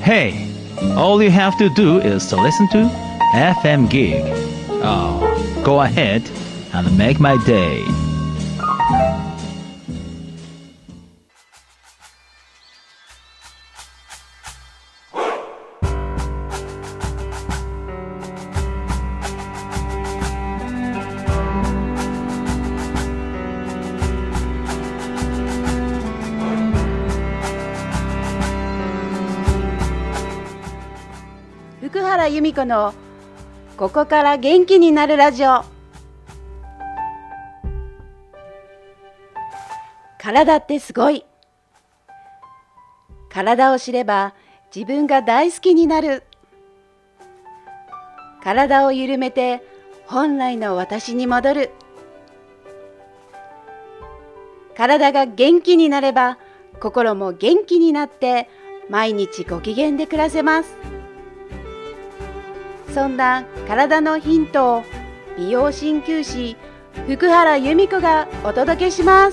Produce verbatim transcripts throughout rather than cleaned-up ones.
Hey, all you have to do is to listen to エフエム Gig. Oh, go ahead and make my day. 福原由美子のここから元気になるラジオ。体ってすごい。体を知れば自分が大好きになる。体を緩めて本来の私に戻る。体が元気になれば心も元気になって毎日ご機嫌で暮らせます。そんな体のヒントを美容鍼灸師福原由美子がお届けします。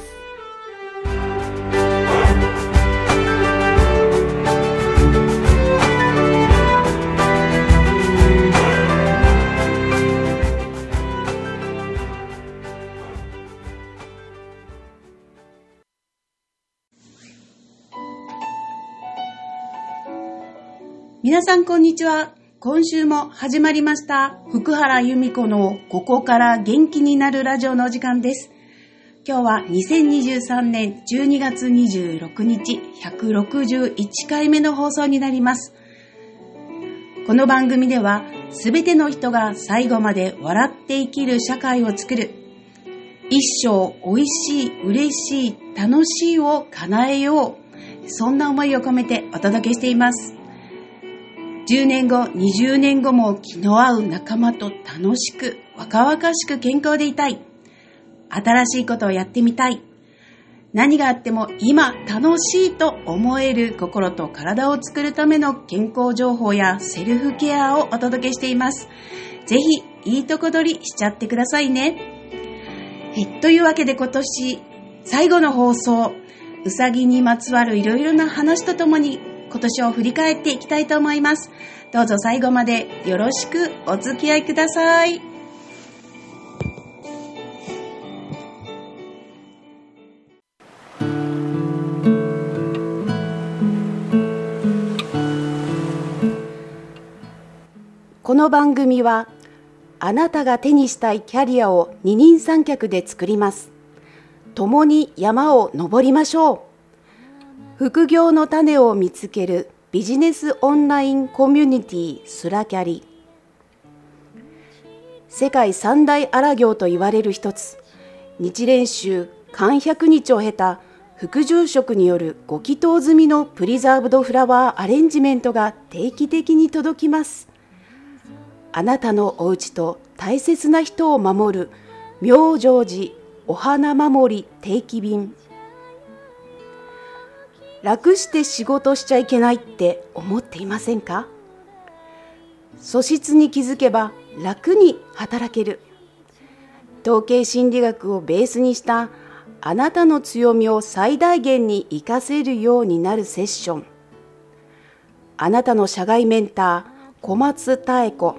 皆さんこんにちは。今週も始まりました福原由美子のここから元気になるラジオのお時間です。今日はにせんにじゅうさんねんじゅうにがつにじゅうろくにちひゃくろくじゅういっかいめの放送になります。この番組ではすべての人が最後まで笑って生きる社会を作る、一生おいしい、嬉しい、楽しいを叶えよう、そんな思いを込めてお届けしています。じゅうねんご、にじゅうねんごも気の合う仲間と楽しく、若々しく健康でいたい。新しいことをやってみたい。何があっても今楽しいと思える心と体を作るための健康情報やセルフケアをお届けしています。ぜひいいとこ取りしちゃってくださいね。えというわけで今年最後の放送、うさぎにまつわるいろいろな話とともに今年を振り返っていきたいと思います。どうぞ最後までよろしくお付き合いください。この番組はあなたが手にしたいキャリアを二人三脚で作ります。共に山を登りましょう。副業の種を見つけるビジネスオンラインコミュニティスラキャリ。世界三大荒行と言われる一つ、日蓮宗漢百日を経た副住職によるご祈祷済みのプリザーブドフラワーアレンジメントが定期的に届きます。あなたのお家と大切な人を守る妙成寺お花守り定期便。楽して仕事しちゃいけないって思っていませんか？素質に気づけば楽に働ける。統計心理学をベースにしたあなたの強みを最大限に活かせるようになるセッション。あなたの社外メンター小松妙子。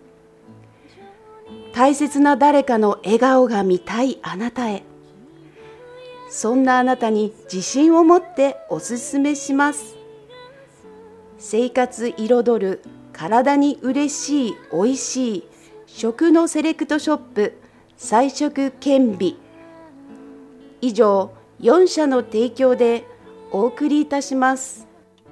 大切な誰かの笑顔が見たいあなたへ。そんなあなたに自信を持っておすすめします。生活彩る体に嬉しいおいしい食のセレクトショップ菜食健美。以上よん社の提供でお送りいたします。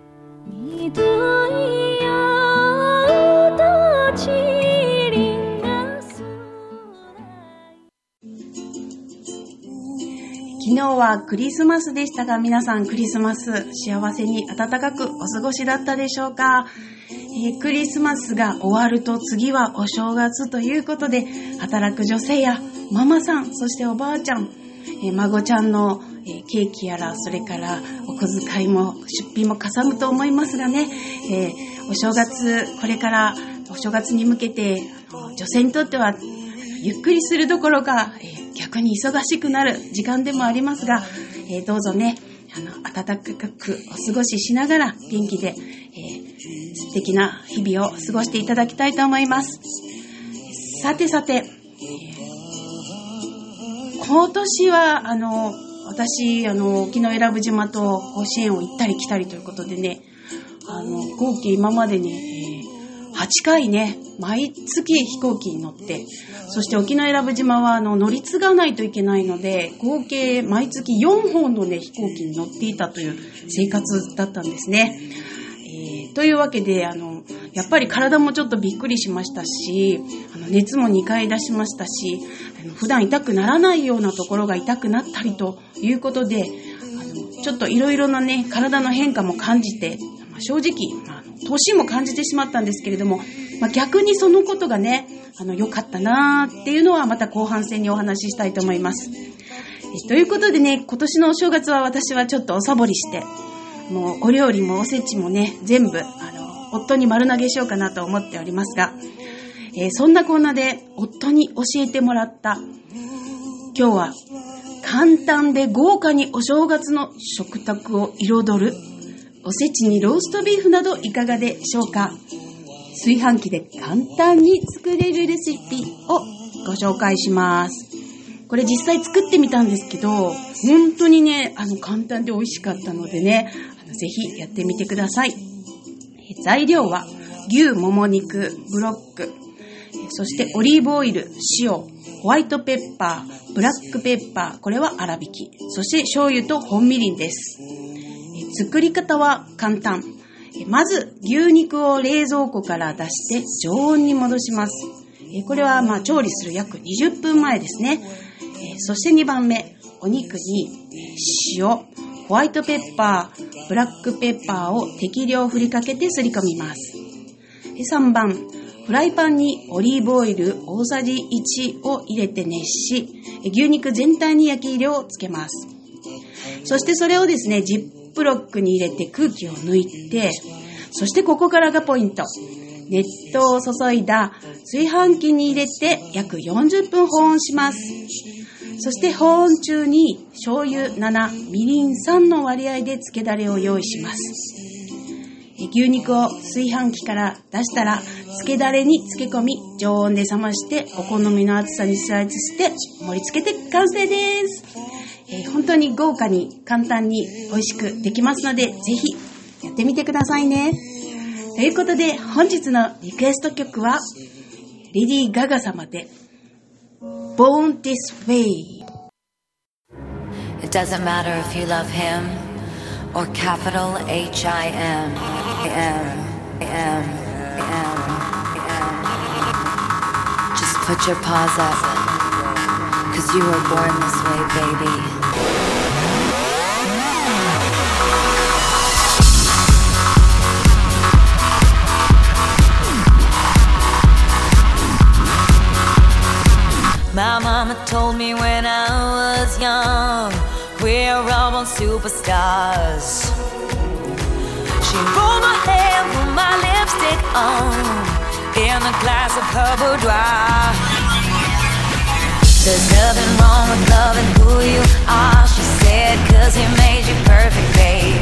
昨日はクリスマスでしたが、皆さんクリスマス幸せに暖かくお過ごしだったでしょうか。えー、クリスマスが終わると次はお正月ということで、働く女性やママさん、そしておばあちゃん、えー、孫ちゃんの、えー、ケーキやら、それからお小遣いも出費もかさむと思いますがね、えー、お正月、これからお正月に向けて女性にとってはゆっくりするどころか、えー逆に忙しくなる時間でもありますが、えー、どうぞね、あの暖かくお過ごししながら元気で、えー、 素敵な日々を過ごしていただきたいと思います。さてさて、今年はあの私あの沖永良部島と甲子園を行ったり来たりということでね、あの合計今までに、えー、はちかいね、毎月飛行機に乗って、そして沖永良部島はあの乗り継がないといけないので、合計毎月よんほんのね飛行機に乗っていたという生活だったんですね。えー、というわけであのやっぱり体もちょっとびっくりしましたし、あの熱もにかい出しましたし、あの普段痛くならないようなところが痛くなったりということで、あのちょっといろいろなね体の変化も感じて、まあ、正直あの年も感じてしまったんですけれども、まあ、逆にそのことがねあの良かったなーっていうのはまた後半戦にお話ししたいと思います。えということでね、今年のお正月は私はちょっとおサボりして、もうお料理もおせちもね全部あの夫に丸投げしようかなと思っておりますが、えー、そんなコーナーで夫に教えてもらった今日は簡単で豪華にお正月の食卓を彩るおせちにローストビーフなどいかがでしょうか。炊飯器で簡単に作れるレシピをご紹介します。これ実際作ってみたんですけど、本当にねあの簡単で美味しかったのでね、あのぜひやってみてください。材料は牛もも肉、ブロック、そしてオリーブオイル、塩、ホワイトペッパー、ブラックペッパー、これは粗挽き、そして醤油と本みりんです。作り方は簡単。まず牛肉を冷蔵庫から出して常温に戻します。これはまあ調理する約にじゅっぷんまえですね。そしてにばんめ、お肉に塩、ホワイトペッパー、ブラックペッパーを適量振りかけてすり込みます。さんばん、フライパンにオリーブオイル大さじいちを入れて熱し、牛肉全体に焼き色をつけます。そしてそれをですね、ジップロックに入れて空気を抜いて、そしてここからがポイント。熱湯を注いだ炊飯器に入れて約よんじゅっぷん保温します。そして保温中に醤油なな、みりんさんの割合で漬けだれを用意します。牛肉を炊飯器から出したら漬けだれに漬け込み、常温で冷ましてお好みの厚さにスライスして盛り付けて完成です。えー、本当に豪華に簡単に美味しくできますので、ぜひやってみてくださいね。ということで本日のリクエスト曲はレディー・ガガ様でBorn This Way. It doesn't matter if you love him or capital H I M M M M M. Just put your paws up, 'cause you were born this way, baby. My mama told me when I was young, we're all born superstars. She rolled my hair, put my lipstick on, in a glass of her boudoir. There's nothing wrong with loving who you are, she said, 'cause he made you perfect, babe.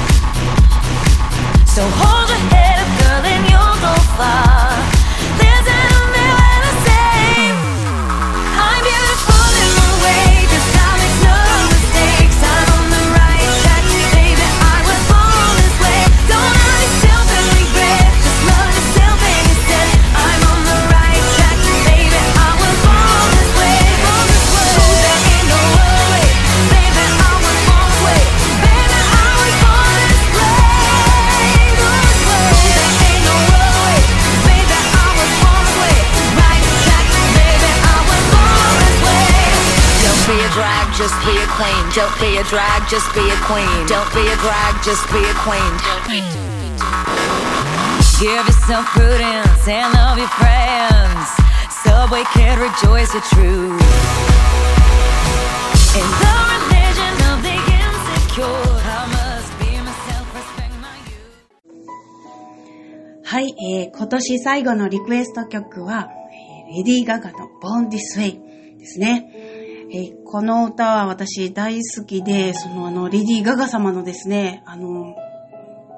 So hold your head up, girl, and you'll go far. Listen to me when I say I'm beautiful in my way, 'cause I make no mistakes. I'm on the right track, baby, I was born this way. Don't hurt yourself and regret, just love yourself instead. I'm on the right track, baby, I was born this way. Born this way. Oh, there ain't no other way, baby, I was born this way. Baby, I was born this way. Born this way. Oh, there ain't no other way, baby, I was born this way. Right track, baby, I was born this way. Don't be a drag, just be a queen. Don't be a drag, just be a queen. Don't be a drag, just be a queen. Give yourself prudence and love your friends. Subway kid, rejoice your truth. In the religion of the insecure, I must be myself, respect my youth. はい、えー、今年最後のリクエスト曲は、えー、レディー・ガガの Born This Way ですね。えー、この歌は私大好きで、そのあのレディー・ガガ様のですね、あの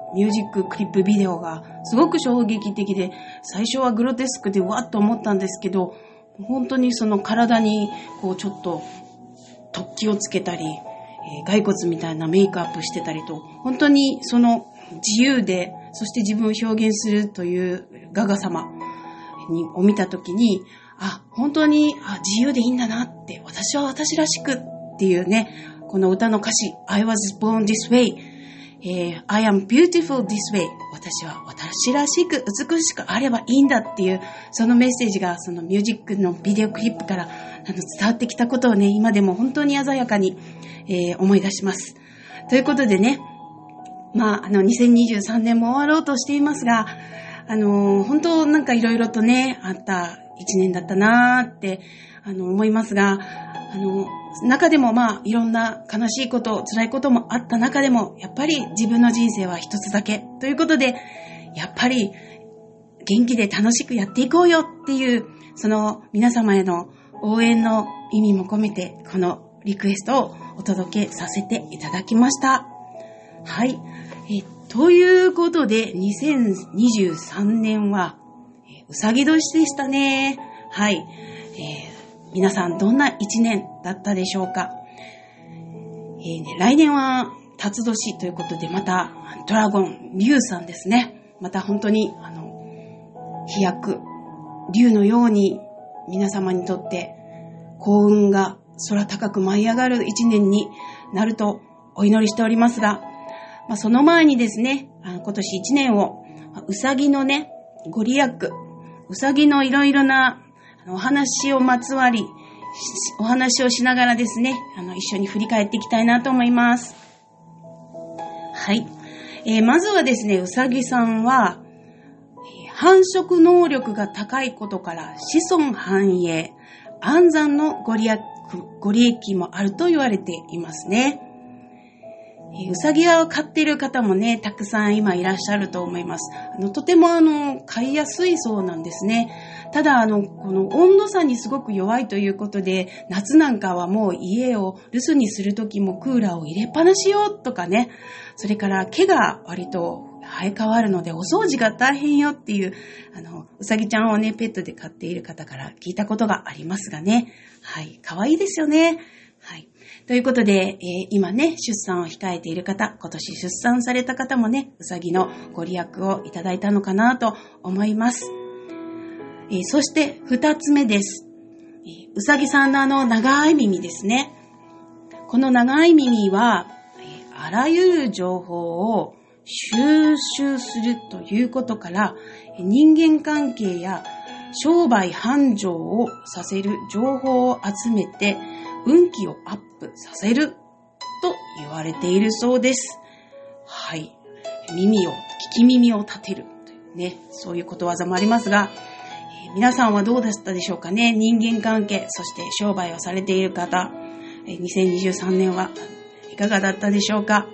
ミュージッククリップビデオがすごく衝撃的で、最初はグロテスクでわっと思ったんですけど、本当にその体にこうちょっと突起をつけたり、えー、骸骨みたいなメイクアップしてたりと、本当にその自由で、そして自分を表現するというガガ様にを見たときに、あ、本当にあ自由でいいんだなって、私は私らしくっていうね、この歌の歌詞、I was born this way、えー、I am beautiful this way、私は私らしく美しくあればいいんだっていう、そのメッセージがそのミュージックのビデオクリップからあの伝わってきたことをね、今でも本当に鮮やかに、えー、思い出します。ということでね、まあ、あの、にせんにじゅうさんねんも終わろうとしていますが、あのー、本当なんかいろいろとね、あった一年だったなーって、あの、思いますが、あの、中でもまあ、いろんな悲しいこと、辛いこともあった中でも、やっぱり自分の人生は一つだけということで、やっぱり元気で楽しくやっていこうよっていう、その皆様への応援の意味も込めて、このリクエストをお届けさせていただきました。はい。えということで、にせんにじゅうさんねんは、えうさぎ年でしたね。はい。えー、皆さんどんな一年だったでしょうか。えーね、来年は辰年ということで、またドラゴン、竜さんですね。また本当に、あの、飛躍、竜のように皆様にとって幸運が空高く舞い上がる一年になるとお祈りしておりますが、まあ、その前にですね、あの今年一年を、うさぎのね、ご利益、うさぎのいろいろなお話をまつわり、お話をしながらですね、あの一緒に振り返っていきたいなと思います。はい。えー、まずはですね、うさぎさんは、えー、繁殖能力が高いことから子孫繁栄、安産のご利益、ご利益もあると言われていますね。うさぎを飼っている方もね、たくさん今いらっしゃると思います。あの、とてもあの、飼いやすいそうなんですね。ただあの、この温度差にすごく弱いということで、夏なんかはもう家を留守にするときもクーラーを入れっぱなしよとかね、それから毛が割と生え変わるのでお掃除が大変よっていう、あの、うさぎちゃんをね、ペットで飼っている方から聞いたことがありますがね。はい、可愛いですよね。はい。ということで、えー、今ね、出産を控えている方、今年出産された方もね、うさぎのご利益をいただいたのかなと思います。えー、そして二つ目です。えー、うさぎさんのあの長い耳ですね。この長い耳は、えー、あらゆる情報を収集するということから、人間関係や商売繁盛をさせる情報を集めて、運気をアップさせると言われているそうです。はい。耳を、聞き耳を立てるというね、そういうことわざもありますが、えー、皆さんはどうだったでしょうかね。人間関係、そして商売をされている方、えー、にせんにじゅうさんねんはいかがだったでしょうか。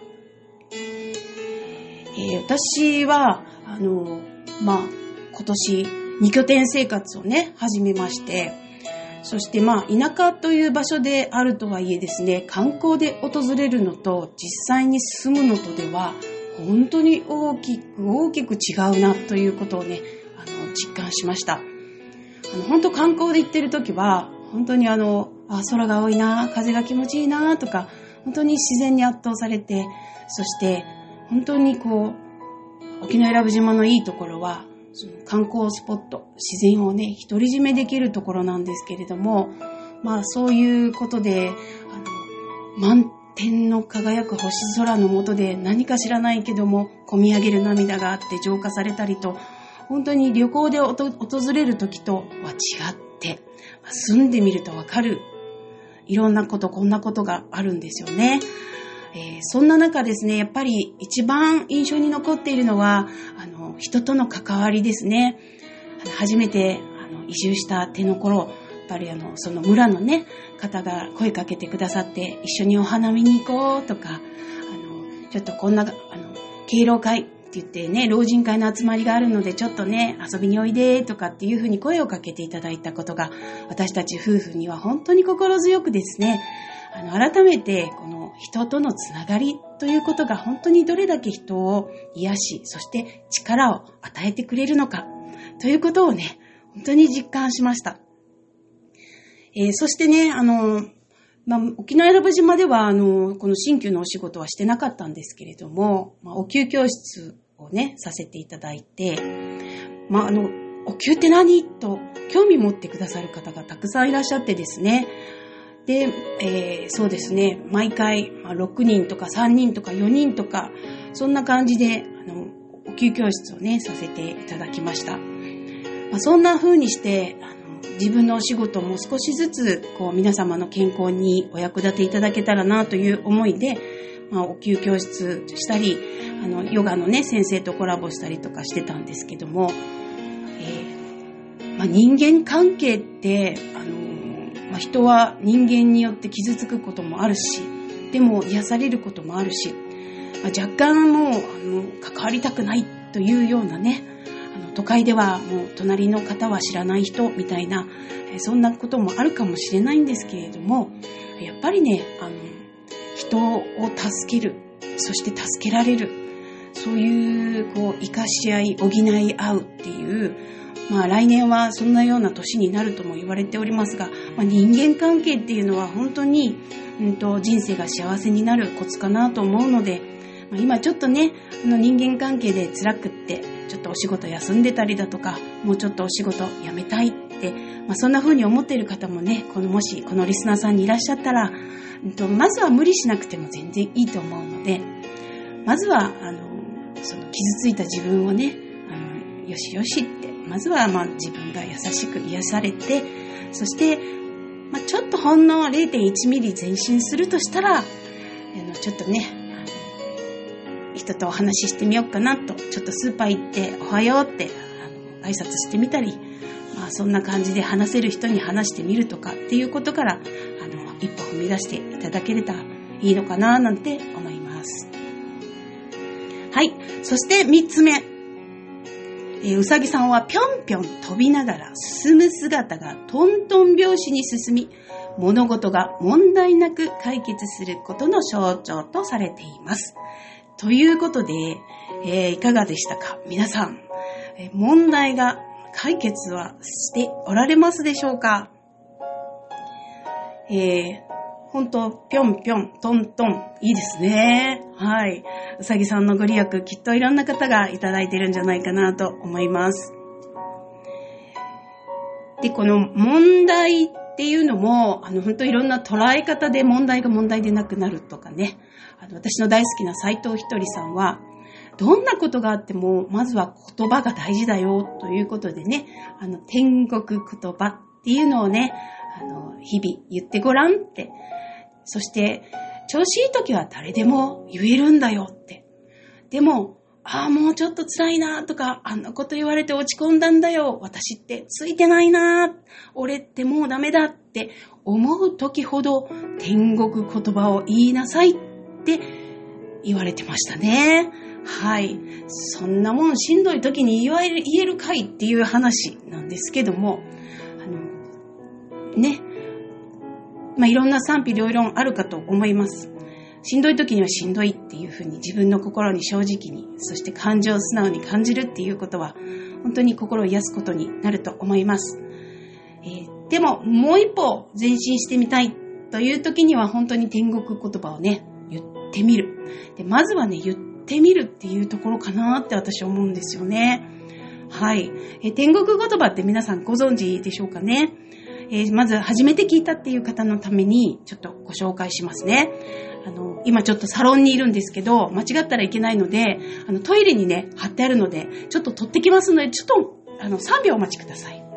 えー、私は、あの、まあ、今年二拠点生活をね、始めまして、そしてまあ、田舎という場所であるとはいえですね、観光で訪れるのと実際に住むのとでは、本当に大きく大きく違うなということをね、あの、実感しました。あの、本当観光で行ってるときは、本当にあの、あ、空が青いな、風が気持ちいいなとか、本当に自然に圧倒されて、そして本当にこう、沖永良部島のいいところは、その観光スポット、自然をね、独り占めできるところなんですけれども、まあそういうことで、あの、満天の輝く星空の下で何か知らないけども、込み上げる涙があって浄化されたりと、本当に旅行で訪れる時とは違って、住んでみるとわかる、いろんなこと、こんなことがあるんですよね。えー、そんな中ですね、やっぱり一番印象に残っているのは、あの、人との関わりですね。あの初めてあの移住したての頃、やっぱりあの、その村のね、方が声かけてくださって、一緒にお花見に行こうとか、あの、ちょっとこんな、あの、敬老会って言ってね、老人会の集まりがあるので、ちょっとね、遊びにおいでとかっていうふうに声をかけていただいたことが、私たち夫婦には本当に心強くですね、 あの、改めて、この人とのつながりということが本当にどれだけ人を癒し、そして力を与えてくれるのか、ということをね、本当に実感しました。えー、そしてね、あの、まあ、沖永良部島では、あの、この鍼灸のお仕事はしてなかったんですけれども、まあ、お灸教室をね、させていただいて、まあ、あの、お灸って何と興味持ってくださる方がたくさんいらっしゃってですね。で、えー、そうですね、毎回、まあ、ろくにんとかさんにんとかよにんとか、そんな感じで、あの、お灸教室をね、させていただきました。まあ、そんな風にして、あの、自分のお仕事も少しずつ、こう、皆様の健康にお役立ていただけたらなという思いで、まあ、お灸教室したり、あの、ヨガのね、先生とコラボしたりとかしてたんですけども、えーまあ、人間関係って、あの、まあ、人は人間によって傷つくこともあるし、でも癒されることもあるし、まあ、若干もう、あの、関わりたくないというようなね、あの都会ではもう隣の方は知らない人みたいな、えー、そんなこともあるかもしれないんですけれども、やっぱりね、あの、人を助ける、そして助けられる、そういう、こう、生かし合い、補い合うっていう、まあ来年はそんなような年になるとも言われておりますが、まあ、人間関係っていうのは本当に、うんと、人生が幸せになるコツかなと思うので、まあ、今ちょっとね、あの人間関係で辛くって、ちょっとお仕事休んでたりだとか、もうちょっとお仕事辞めたいって、まあ、そんな風に思っている方もね、このもしこのリスナーさんにいらっしゃったら、うんと、まずは無理しなくても全然いいと思うので、まずはあのその傷ついた自分をね、あのよしよしって、まずはまあ自分が優しく癒されて、そして、まあ、ちょっとほんの れいてんいち ミリ前進するとしたら、あのちょっとね、あの人とお話ししてみようかなと、ちょっとスーパー行っておはようってあの挨拶してみたり、まあ、そんな感じで話せる人に話してみるとかっていうことから、あの一歩踏み出していただければいいのかななんて思います。はい。そして三つ目。えー、うさぎさんはぴょんぴょん飛びながら進む姿がトントン拍子に進み、物事が問題なく解決することの象徴とされています。ということで、えー、いかがでしたか皆さん、えー、問題が解決はしておられますでしょうか？えーほんと、ぴょんぴょん、トントン、いいですね。はい。うさぎさんのご利益、きっといろんな方がいただいてるんじゃないかなと思います。で、この問題っていうのも、あの、ほんといろんな捉え方で問題が問題でなくなるとかね。あの、私の大好きな斉藤ひとりさんは、どんなことがあっても、まずは言葉が大事だよ、ということでね、あの、天国言葉っていうのをね、あの、日々言ってごらんって、そして、調子いい時は誰でも言えるんだよって。でも、ああ、もうちょっと辛いなとか、あんなこと言われて落ち込んだんだよ。私ってついてないな。俺ってもうダメだって思う時ほど、天国言葉を言いなさいって言われてましたね。はい。そんなもんしんどい時に言われる、言えるかいっていう話なんですけども、あの、ね。まあ、いろんな賛否両論あるかと思います。しんどい時にはしんどいっていうふうに自分の心に正直に、そして感情を素直に感じるっていうことは、本当に心を癒すことになると思います。えー、でも、もう一歩前進してみたいという時には、本当に天国言葉をね、言ってみる。で、まずはね、言ってみるっていうところかなって私は思うんですよね。はい。えー、天国言葉って皆さんご存知でしょうかね。えー、まず初めて聞いたっていう方のためにちょっとご紹介しますね。あの、今ちょっとサロンにいるんですけど、間違ったらいけないので、あの、トイレにね、貼ってあるので、ちょっと取ってきますので、ちょっと、あの、さんびょうお待ちください。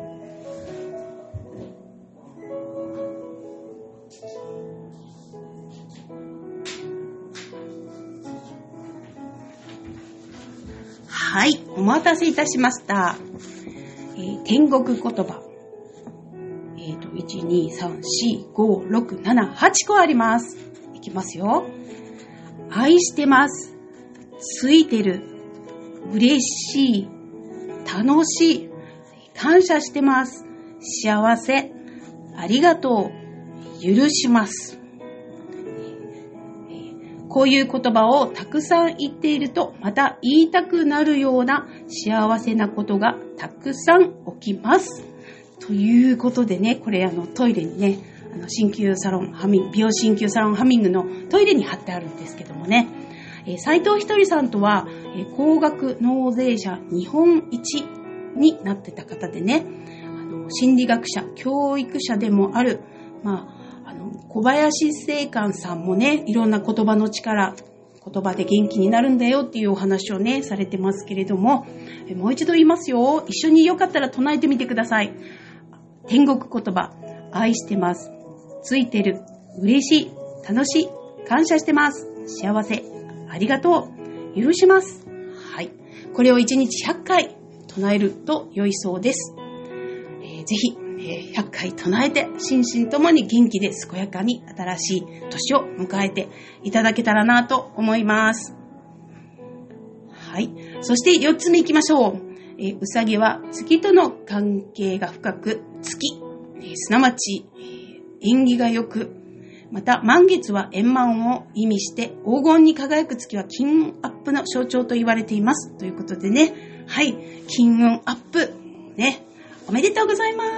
はい、お待たせいたしました。えー、天国言葉。えっと、いち、に、さん、よん、ご、ろく、なな、はちこあります。いきますよ。愛してます。ついてる。嬉しい。楽しい。感謝してます。幸せ。ありがとう。許します。 こういう言葉をたくさん言っていると、また言いたくなるような幸せなことがたくさん起きます。ということでね、これあのトイレにね、あの鍼灸サロンハミング、美容鍼灸サロンハミングのトイレに貼ってあるんですけどもね、えー、斉藤ひとりさんとは、えー、高額納税者日本一になってた方でね、あの心理学者、教育者でもある、まあ、あの小林正観さんもね、いろんな言葉の力、言葉で元気になるんだよっていうお話をね、されてますけれども、えー、もう一度言いますよ。一緒によかったら唱えてみてください。天国言葉、愛してます。ついてる。嬉しい。楽しい。感謝してます。幸せ。ありがとう。許します。はい。これをいちにちひゃっかい唱えると良いそうです。えー、ぜひ、えー、ひゃっかい唱えて、心身ともに元気で健やかに新しい年を迎えていただけたらなと思います。はい。そしてよっつめ行きましょう。えー、うさぎは月との関係が深く、月、えー、すなわち、えー、縁起が良く、また満月は円満を意味して黄金に輝く月は金運アップの象徴と言われています。ということでね、はい、金運アップ、ね、おめでとうございます。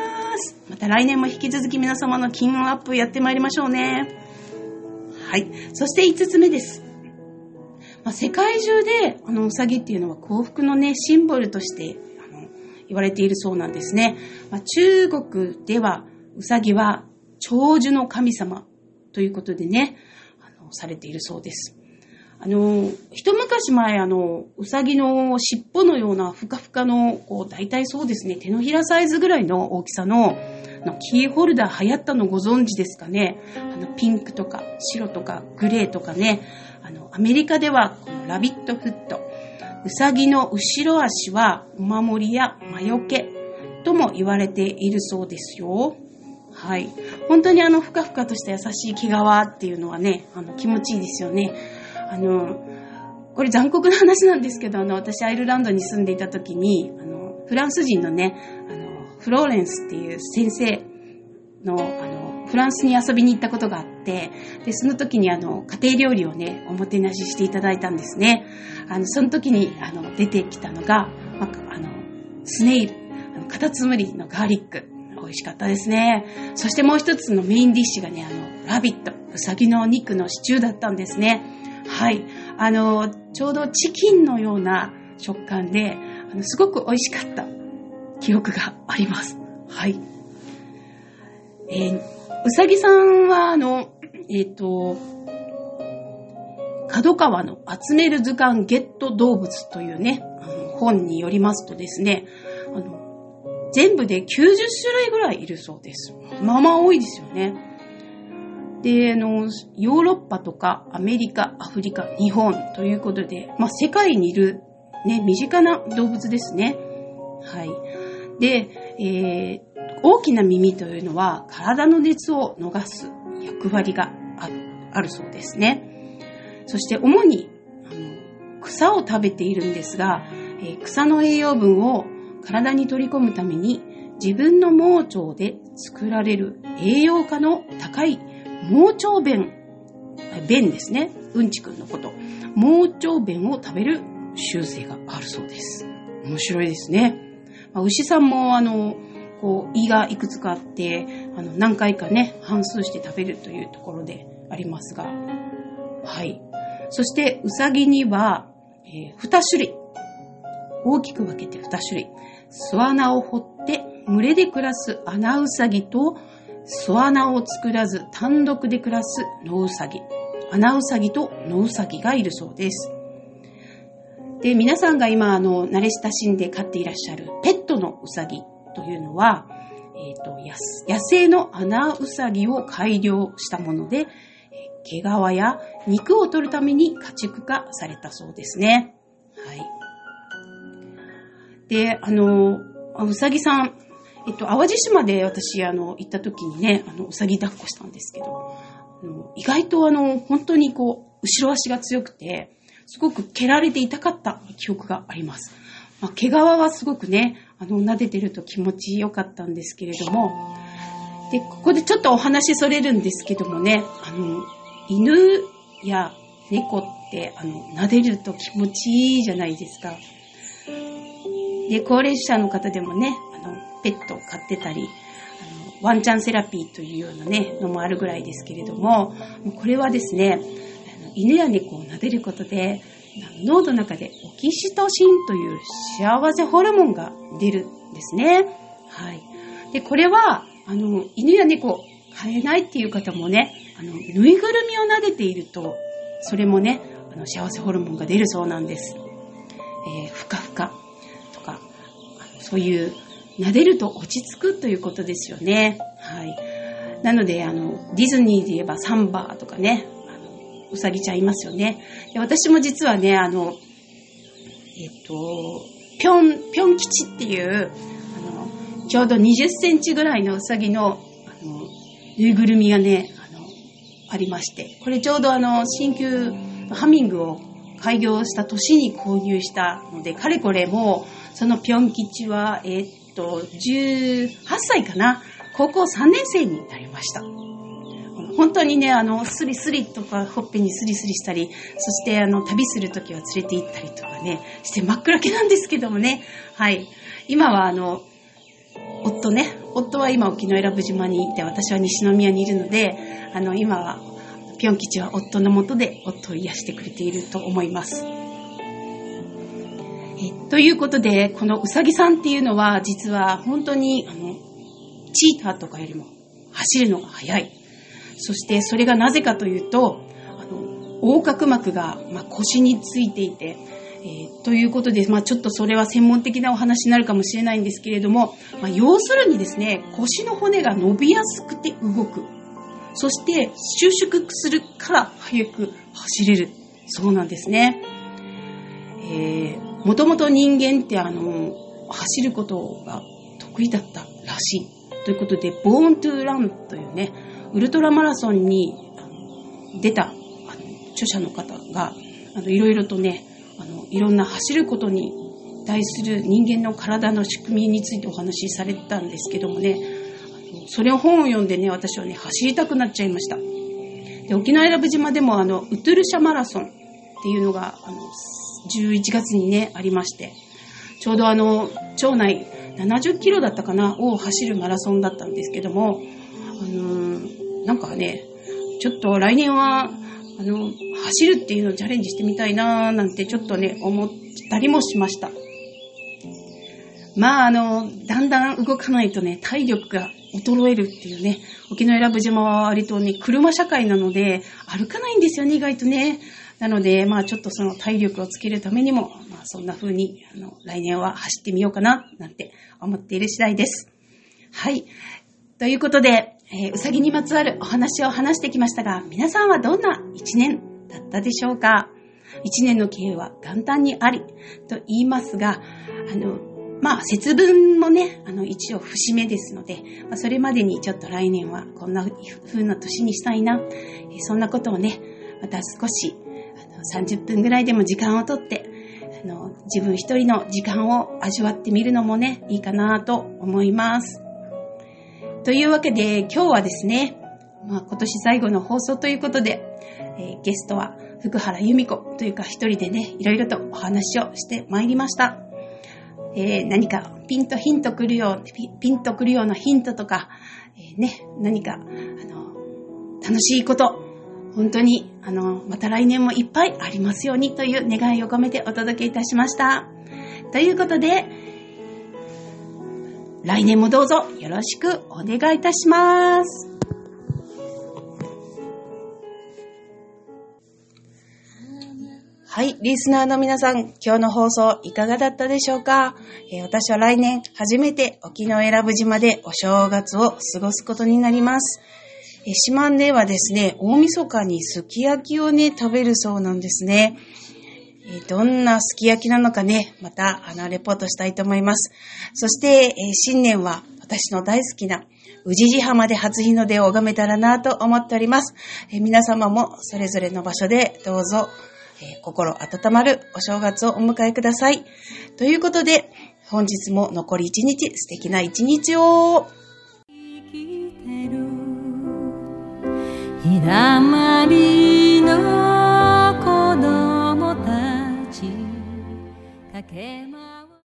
また来年も引き続き皆様の金運アップやってまいりましょうね。はい、そしていつつめです。まあ、世界中であのうさぎっていうのは幸福のねシンボルとしてあの言われているそうなんですね。まあ、中国ではうさぎは長寿の神様ということでね、あのされているそうです。あの一昔前あのうさぎの尻尾のようなふかふかのこう大体そうですね手のひらサイズぐらいの大きさののキーホルダー流行ったのご存知ですかね。あのピンクとか白とかグレーとかね、あのアメリカではこのラビットフット、うさぎの後ろ足はお守りや魔除けとも言われているそうですよ。はい、本当にあのふかふかとした優しい毛皮っていうのはね、あの気持ちいいですよね。あのこれ残酷な話なんですけど、あの私アイルランドに住んでいた時にあのフランス人のね、あのフローレンスっていう先生の、あの、フランスに遊びに行ったことがあって、で、その時にあの、家庭料理をね、おもてなししていただいたんですね。あの、その時に、あの、出てきたのが、まあの、スネイル、あの、カタツムリのガーリック。美味しかったですね。そしてもう一つのメインディッシュがね、あの、ラビット、うさぎのお肉のシチューだったんですね。はい。あの、ちょうどチキンのような食感で、あの、すごく美味しかった記憶があります。はい。えー、うさぎさんは、あの、えっと、角川の集める図鑑ゲット動物というね、あの本によりますとですね、あの、全部できゅうじゅっしゅるいぐらいいるそうです。まあまあ多いですよね。で、あの、ヨーロッパとかアメリカ、アフリカ、日本ということで、まあ世界にいるね、身近な動物ですね。はい。で、えー、大きな耳というのは体の熱を逃す役割が あ, あるそうですね。そして主にあの草を食べているんですが、えー、草の栄養分を体に取り込むために自分の盲腸で作られる栄養価の高い盲腸便、便ですね。うんちくんのこと。盲腸便を食べる習性があるそうです。面白いですね。まあ、牛さんもあのこう胃がいくつかあってあの何回かね反芻して食べるというところでありますが、はい。そしてウサギには、えー、に種類大きく分けてに種類巣穴を掘って群れで暮らす穴ウサギと巣穴を作らず単独で暮らす野ウサギ、穴ウサギと野ウサギがいるそうです。で、皆さんが今、あの、慣れ親しんで飼っていらっしゃるペットのウサギというのは、えっと、野生の穴ウサギを改良したもので、毛皮や肉を取るために家畜化されたそうですね。はい。で、あの、ウサギさん、えっと、淡路島で私、あの、行った時にね、あの、ウサギ抱っこしたんですけど、あの意外とあの、本当にこう、後ろ足が強くて、すごく蹴られて痛かった記憶があります。まあ、毛皮はすごくね、あの、撫でてると気持ちよかったんですけれども、で、ここでちょっとお話それるんですけどもね、あの、犬や猫ってあの撫でると気持ちいいじゃないですか。で、高齢者の方でもね、あのペットを飼ってたり、あのワンちゃんセラピーというようなねのもあるぐらいですけれども、これはですね、あの犬や猫を撫でることで脳の中でオキシトシンという幸せホルモンが出るんですね。はい。で、これはあの犬や猫飼えないっていう方もね、あのぬいぐるみを撫でていると、それもね、あの幸せホルモンが出るそうなんです。えー、ふかふかとか、あのそういう撫でると落ち着くということですよね。はい。なのであのディズニーで言えばサンバーとかね、あのうさぎちゃんいますよね。で、私も実はね、あのえっとぴょんぴょん吉っていうあのちょうどにじゅっセンチぐらいのうさぎのあのぬいぐるみがね、あのありまして、これちょうどあの新旧ハミングを開業した年に購入したので、かれこれもうそのぴょん吉はえー、っとじゅうはっさいかな、高校さんねん生になりました。本当にね、あのスリスリとかほっぺにスリスリしたり、そしてあの旅するときは連れて行ったりとかねして真っ暗けなんですけどもね。はい。今はあの夫ね、夫は今沖永良部島にいて、私は西宮にいるので、あの今はぴょん吉は夫の下で夫を癒してくれていると思います。えということで、このうさぎさんっていうのは実は本当にあのチーターとかよりも走るのが速い。そしてそれがなぜかというと、あの横隔膜が、まあ、腰についていて、えー、ということで、まあ、ちょっとそれは専門的なお話になるかもしれないんですけれども、まあ、要するにですね、腰の骨が伸びやすくて動く。そして収縮するから速く走れるそうなんですね。えー、もともと人間ってあの走ることが得意だったらしいということで、ボーントゥーランというねウルトラマラソンにあの出たあの著者の方があのいろいろとね、あのいろんな走ることに対する人間の体の仕組みについてお話しされてたんですけどもね、それを本を読んでね、私はね走りたくなっちゃいました。で、沖永良部島でもあのウトゥルシャマラソンっていうのがあのじゅういちがつにねありまして、ちょうどあの町内ななじゅっキロだったかなを走るマラソンだったんですけども、あのー、なんかねちょっと来年はあの走るっていうのをチャレンジしてみたいななんてちょっとね思ったりもしました。まああのだんだん動かないとね体力が衰えるっていうね、沖永良部島は割とね車社会なので歩かないんですよね、意外とね。なのでまあちょっとその体力をつけるためにも、まあ、そんな風にあの来年は走ってみようかななんて思っている次第です。はい、ということで、えー、うさぎにまつわるお話を話してきましたが、皆さんはどんな一年だったでしょうか。一年の経営は元旦にありと言いますが、あのまあ節分もねあの一応節目ですので、まあ、それまでにちょっと来年はこんな風な年にしたいな、えー、そんなことをねまた少しあのさんじゅっぷんぐらいでも時間をとってあの自分一人の時間を味わってみるのもねいいかなと思います。というわけで今日はですね、まあ、今年最後の放送ということで、えー、ゲストは福原由美子というか一人でねいろいろとお話をしてまいりました。えー、何かピンとヒントくるようピ、ピンとくるようなヒントとか、えー、ね、何かあの楽しいこと本当にあのまた来年もいっぱいありますようにという願いを込めてお届けいたしました。ということで来年もどうぞよろしくお願いいたします。はい、リスナーの皆さん、今日の放送いかがだったでしょうか。えー、私は来年初めて沖永良部島でお正月を過ごすことになります。えー、島ではですね、大晦日にすき焼きをね食べるそうなんですね。えー、どんなすき焼きなのかね、またあのレポートしたいと思います。そして、えー、新年は私の大好きな宇治地浜で初日の出を拝めたらなと思っております。えー、皆様もそれぞれの場所でどうぞえー、心温まるお正月をお迎えください。ということで本日も残り一日素敵な一日を。日だまりのかけま